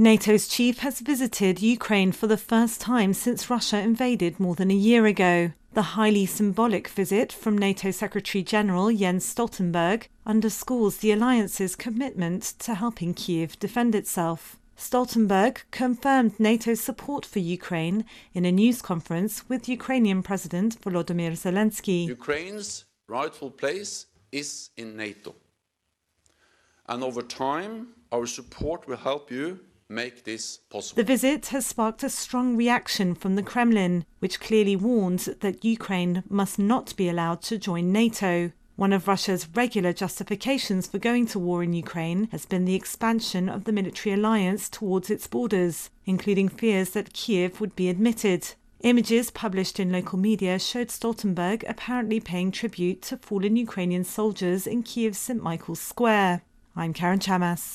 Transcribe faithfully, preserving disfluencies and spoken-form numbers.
NATO's chief has visited Ukraine for the first time since Russia invaded more than a year ago. The highly symbolic visit from NATO Secretary-General Jens Stoltenberg underscores the alliance's commitment to helping Kyiv defend itself. Stoltenberg confirmed NATO's support for Ukraine in a news conference with Ukrainian President Volodymyr Zelensky. Ukraine's rightful place is in NATO. And over time, our support will help you make this possible. The visit has sparked a strong reaction from the Kremlin, which clearly warned that Ukraine must not be allowed to join NATO. One of Russia's regular justifications for going to war in Ukraine has been the expansion of the military alliance towards its borders, including fears that Kyiv would be admitted. Images published in local media showed Stoltenberg apparently paying tribute to fallen Ukrainian soldiers in Kyiv's Saint Michael's Square. I'm Karen Chamas.